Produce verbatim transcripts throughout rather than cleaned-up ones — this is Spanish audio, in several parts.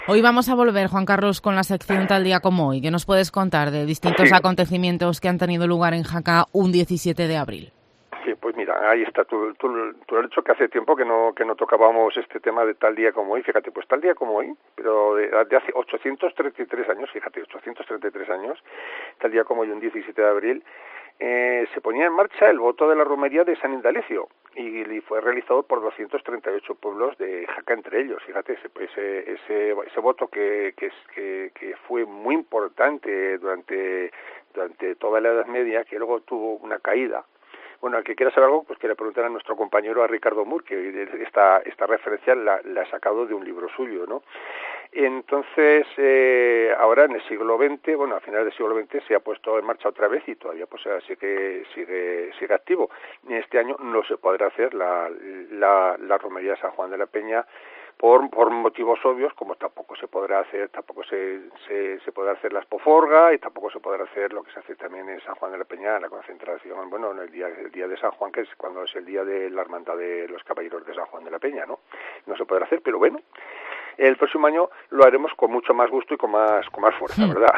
Hoy vamos a volver, Juan Carlos, con la sección Tal día como hoy. ¿Qué nos puedes contar de distintos sí. acontecimientos que han tenido lugar en Jaca un diecisiete de abril? Sí, pues mira, ahí está. Tú, tú, tú has dicho que hace tiempo que no que no tocábamos este tema de tal día como hoy. Fíjate, pues tal día como hoy, pero de, de hace ochocientos treinta y tres años, fíjate, ochocientos treinta y tres años, tal día como hoy, un diecisiete de abril, eh, se ponía en marcha el voto de la romería de San Indalecio y, y fue realizado por doscientos treinta y ocho pueblos de Jaca entre ellos. Fíjate, ese ese ese, ese voto que que, que que fue muy importante durante durante toda la Edad Media, que luego tuvo una caída. Bueno, al que quiera saber algo, pues que le pregunten a nuestro compañero, a Ricardo Mur, que esta, esta referencia la, la ha sacado de un libro suyo, ¿no? Entonces, eh, ahora en el siglo veinte, bueno, a finales del siglo veinte se ha puesto en marcha otra vez y todavía pues sigue, sigue, sigue activo. Este año no se podrá hacer la, la, la romería de San Juan de la Peña por por motivos obvios, como tampoco se podrá hacer, tampoco se, se, se podrá hacer la espoforga y tampoco se podrá hacer lo que se hace también en San Juan de la Peña, la concentración, bueno, en el día, el día de San Juan, que es cuando es el día de la hermandad de los caballeros de San Juan de la Peña, ¿no? No se podrá hacer, pero bueno, el próximo año lo haremos con mucho más gusto y con más, con más fuerza, ¿verdad?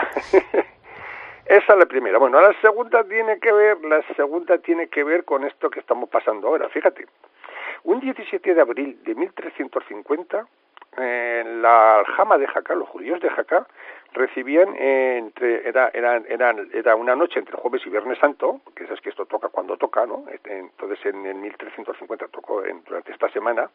Esa es la primera. Bueno, la segunda tiene que ver, la segunda tiene que ver con esto que estamos pasando ahora, fíjate. Un diecisiete de abril de mil trescientos cincuenta, en la aljama de Jaca, los judíos de Jaca, recibían eh, entre era, era, era, era una noche entre jueves y viernes santo, porque sabes que esto toca cuando toca, ¿no? Entonces en, en mil trescientos cincuenta tocó en, durante esta semana.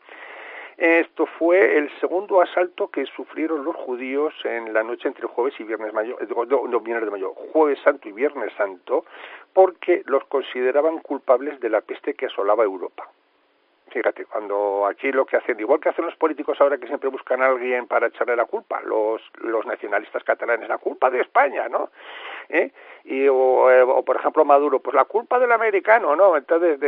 Esto fue el segundo asalto que sufrieron los judíos en la noche entre jueves y viernes mayo, no, no, viernes de mayo, jueves santo y viernes santo, porque los consideraban culpables de la peste que asolaba Europa. Fíjate, cuando aquí lo que hacen, igual que hacen los políticos ahora que siempre buscan a alguien para echarle la culpa, los los nacionalistas catalanes, la culpa de España, ¿no? ¿Eh? Y o, o por ejemplo Maduro, pues la culpa del americano, ¿no? Entonces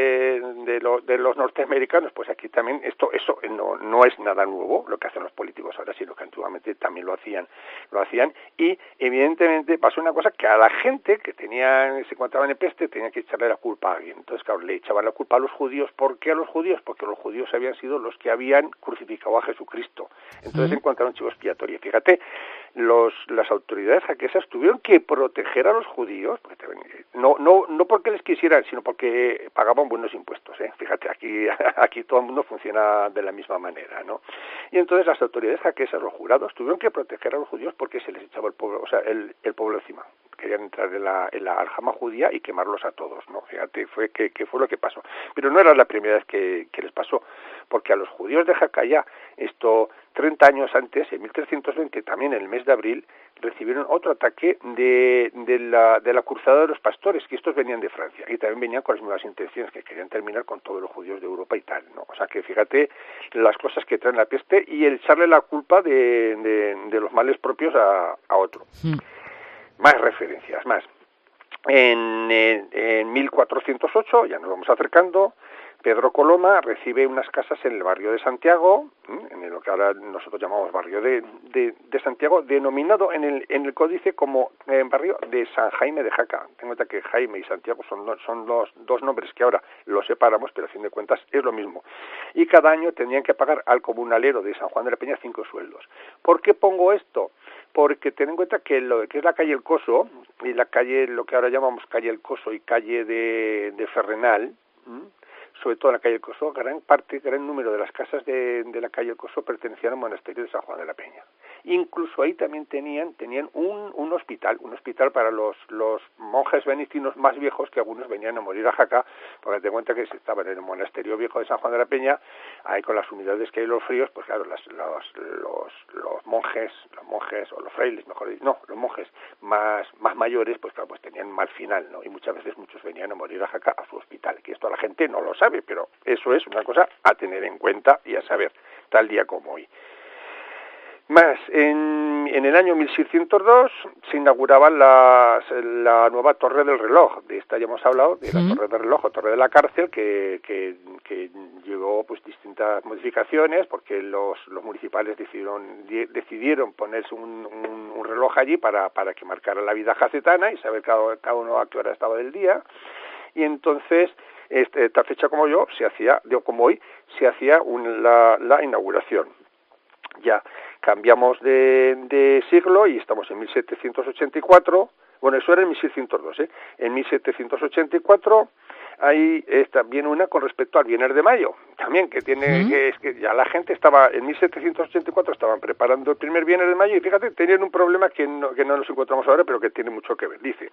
de de, lo, de los norteamericanos, pues aquí también esto eso no no es nada nuevo lo que hacen los políticos ahora, sino que antiguamente también lo hacían, lo hacían y evidentemente pasó una cosa que a la gente que tenían se encontraban en peste tenía que echarle la culpa a alguien. Entonces claro, le echaban la culpa a los judíos. ¿Por qué a los judíos? Porque los judíos habían sido los que habían crucificado a Jesucristo. Entonces ¿Mm? encontraron chivo expiatorio. Fíjate, los las autoridades jaquesas tuvieron que proteger a los judíos, porque no no no porque les quisieran, sino porque pagaban buenos impuestos, ¿eh? Fíjate, aquí aquí todo el mundo funciona de la misma manera, ¿no? Y entonces las autoridades jaquesas, los jurados, tuvieron que proteger a los judíos porque se les echaba el pueblo, o sea, el, el pueblo encima. Querían entrar en la, en la aljama judía y quemarlos a todos, ¿no? Fíjate, fue que, que fue lo que pasó. Pero no era la primera vez que, que les pasó, porque a los judíos de Jaca ya, esto treinta años antes, en mil trescientos veinte, también en el mes de abril, recibieron otro ataque de, de, la, de la cruzada de los pastores, que estos venían de Francia, y también venían con las mismas intenciones, que querían terminar con todos los judíos de Europa y tal, ¿no? O sea que fíjate las cosas que traen la peste y el echarle la culpa de, de, de los males propios a, a otro. Sí. Más referencias, más. En, en, en mil cuatrocientos ocho, ya nos vamos acercando, Pedro Coloma recibe unas casas en el barrio de Santiago, en lo que ahora nosotros llamamos barrio de, de, de Santiago, denominado en el, en el códice como eh, barrio de San Jaime de Jaca. Ten en cuenta que Jaime y Santiago son, son los dos nombres que ahora los separamos, pero a fin de cuentas es lo mismo. Y cada año tenían que pagar al comunalero de San Juan de la Peña cinco sueldos. ¿Por qué pongo esto? Porque ten en cuenta que lo que es la calle El Coso, y la calle, lo que ahora llamamos calle El Coso y calle de, de Ferrenal, ¿m? sobre todo en la calle El Coso, gran parte, gran número de las casas de, de la calle El Coso pertenecían al monasterio de San Juan de la Peña. Incluso ahí también tenían tenían un, un hospital, un hospital para los, los monjes benedictinos más viejos, que algunos venían a morir a Jaca, porque te cuenta que estaban en el monasterio viejo de San Juan de la Peña, ahí con las humedades que hay los fríos, pues claro, las, los, los, los monjes, los monjes, o los frailes, mejor dicho, no, los monjes más, más mayores, pues claro, pues tenían mal final, ¿no? Y muchas veces muchos venían a morir a Jaca a su hospital, que esto la gente no lo sabe, pero eso es una cosa a tener en cuenta y a saber, tal día como hoy. Más, en, en el año mil seiscientos dos se inauguraba la, la nueva Torre del Reloj. De esta ya hemos hablado, de la ¿Mm? Torre del Reloj o Torre de la Cárcel, que, que, que llevó pues distintas modificaciones, porque los, los municipales decidieron, decidieron ponerse un, un, un reloj allí para, para que marcara la vida jacetana y saber cada, cada uno a qué hora estaba del día. Y entonces, este, esta fecha como yo, se hacía, digo como hoy, se hacía un, la, la inauguración. Ya, cambiamos de, de siglo y estamos en mil setecientos ochenta y cuatro, bueno, eso era en mil seiscientos dos, ¿eh? En mil setecientos ochenta y cuatro hay también una con respecto al Viernes de Mayo, también que tiene, ¿Mm? que es que ya la gente estaba, en mil setecientos ochenta y cuatro estaban preparando el primer Viernes de Mayo y fíjate, tenían un problema que no, que no nos encontramos ahora, pero que tiene mucho que ver. Dice,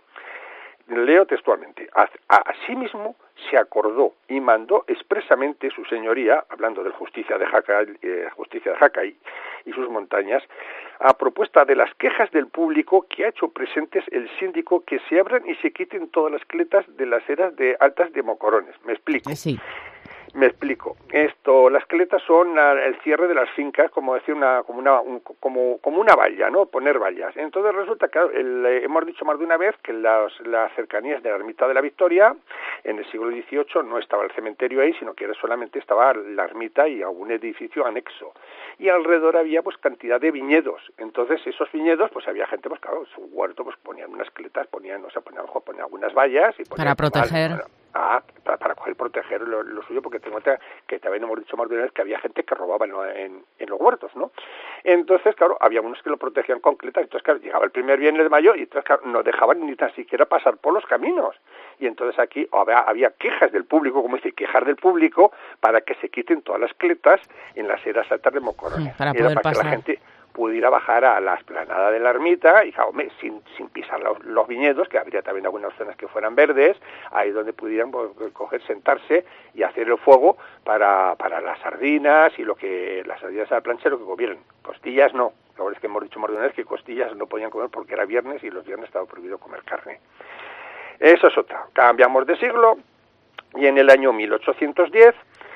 leo textualmente, asimismo se acordó y mandó expresamente su señoría, hablando del Justicia de Jaca, eh, Justicia de Jaca y, y sus montañas, a propuesta de las quejas del público que ha hecho presentes el síndico que se abran y se quiten todas las cletas de las eras de altas de Mocorones. Me explico. Sí. Me explico. Esto, las cletas son el cierre de las fincas, como decir una, como una, un, como, como una valla, ¿no? Poner vallas. Entonces resulta que el, eh, hemos dicho más de una vez que las, las cercanías de la ermita de la Victoria, en el siglo dieciocho no estaba el cementerio ahí, sino que era solamente estaba la ermita y algún edificio anexo. Y alrededor había pues cantidad de viñedos. Entonces esos viñedos, pues había gente, pues claro, su huerto, pues ponían unas cletas, ponían, o sea, ponían, ponían algunas vallas y ponían, para proteger. Mal, ah, para, para coger proteger lo, lo suyo, porque tengo que también hemos dicho más de una vez que había gente que robaba en, en, en los huertos, ¿no? Entonces, claro, había unos que lo protegían con cletas, entonces, claro, llegaba el primer viernes de mayo y entonces, claro, no dejaban ni tan siquiera pasar por los caminos. Y entonces aquí había, había quejas del público, como dice, quejas del público para que se quiten todas las cletas en las eras altas de Mocorones. Para poder Era para pasar. que la gente pudiera bajar a la explanada de la ermita y, claro, sin, sin pisar los, los viñedos, que habría también algunas zonas que fueran verdes, ahí donde pudieran pues, coger, sentarse y hacer el fuego para, para las sardinas y lo que las sardinas a la plancha, lo que comieran. Costillas no, la verdad es que hemos dicho más de una vez que costillas no podían comer porque era viernes y los viernes estaba prohibido comer carne. Eso es otra. Cambiamos de siglo y en el año mil ochocientos diez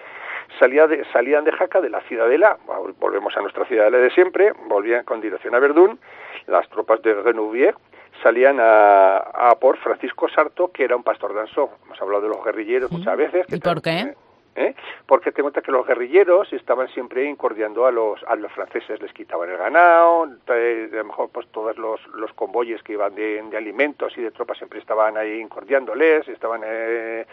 Salía de, salían de Jaca, de la Ciudadela, volvemos a nuestra Ciudadela de siempre, volvían con dirección a Verdún, las tropas de Renouvier salían a, a por Francisco Sarto, que era un pastor danzón. Hemos hablado de los guerrilleros ¿Sí? muchas veces. Que ¿Y por qué? Eh, ¿Eh? Porque te cuenta que los guerrilleros estaban siempre incordiando a los a los franceses, les quitaban el ganado, eh, a lo mejor pues todos los, los convoyes que iban de, de alimentos y de tropas siempre estaban ahí incordiándoles, estaban eh,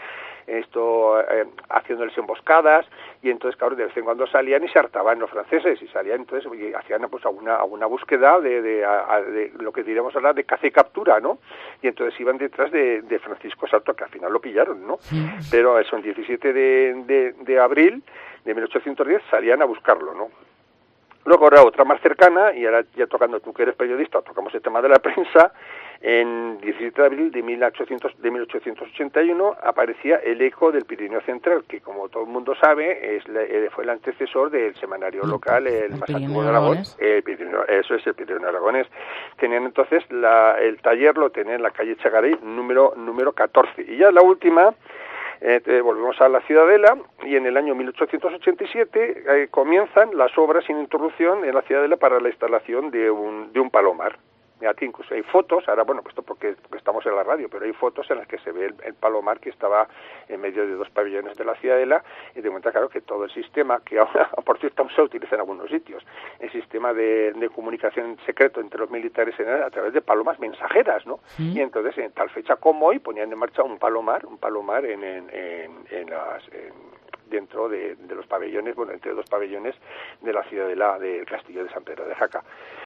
esto eh, haciéndoles emboscadas y entonces claro de vez en cuando salían y se hartaban los franceses y salían entonces y hacían pues alguna alguna búsqueda de, de, a, de lo que diríamos ahora de caza y captura, ¿no? Y entonces iban detrás de, de Francisco Sarto, que al final lo pillaron, ¿no? Sí. Pero eso el diecisiete de, de, de abril de mil ochocientos diez salían a buscarlo, ¿no? Luego ahora otra más cercana, y ahora ya tocando tú que eres periodista, tocamos el tema de la prensa, en diecisiete de abril de mil ochocientos ochenta y uno aparecía el Eco del Pirineo Central, que como todo el mundo sabe es fue el antecesor del semanario local, el, el más antiguo de Aragón, el Pirineo, eso es el Pirineo Aragonés. Tenían entonces la, el taller, lo tenían en la calle Chagaray, número, número catorce. Y ya la última, Eh, eh, volvemos a la Ciudadela y en el año mil ochocientos ochenta y siete eh, comienzan las obras sin interrupción en la Ciudadela para la instalación de un, de un palomar. Aquí incluso hay fotos, ahora bueno, pues esto porque, porque estamos en la radio, pero hay fotos en las que se ve el, el palomar que estaba en medio de dos pabellones de la Ciudadela y de cuenta claro que todo el sistema, que ahora por cierto se utiliza en algunos sitios, el sistema de, de comunicación secreto entre los militares era a través de palomas mensajeras, ¿no? ¿Sí? Y entonces en tal fecha como hoy ponían en marcha un palomar, un palomar en, en, en, en las... En, dentro de, de los pabellones, bueno, entre dos pabellones de la Ciudadela del Castillo de San Pedro de Jaca.